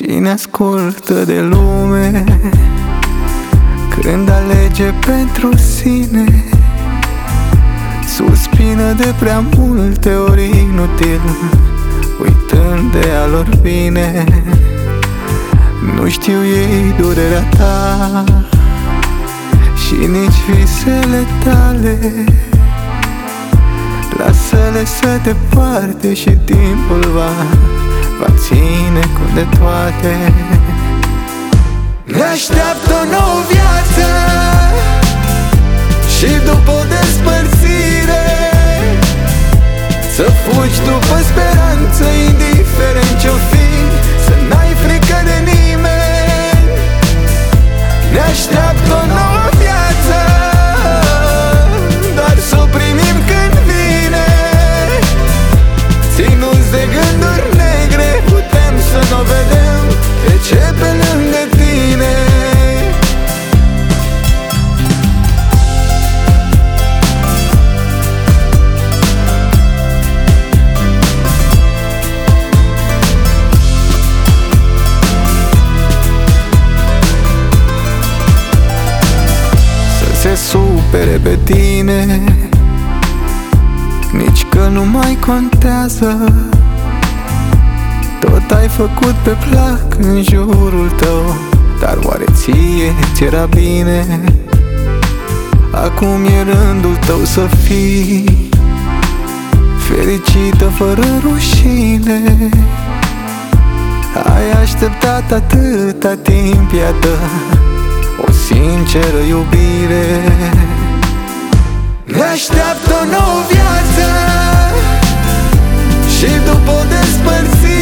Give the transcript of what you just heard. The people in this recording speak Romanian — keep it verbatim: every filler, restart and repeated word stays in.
Cine ascultă de lume când alege pentru sine, suspină de prea multe ori inutil, uitând de a lor bine. Nu știu ei durerea ta și nici visele tale. Lasă-le să te poarte și timpul va, va ține cu de toate. Ne așteaptă o nouă viață și după o despărțire să fugi după speranță, indiferent ce-o fi, să n-ai frică de nimeni. Ne așteaptă o nouă viață, doar să o primim când vine. Ținuți de gânduri negre, putem să n-o vedem pe ce pe lângă tine. Se supere pe tine, nici că nu mai contează. Tot ai făcut pe plac în jurul tău, dar oare ție ți-era bine? Acum e rândul tău să fii fericită fără rușine. Ai așteptat atâta timp, iată o sinceră iubire. Ne așteaptă o nouă viață și după o despărțire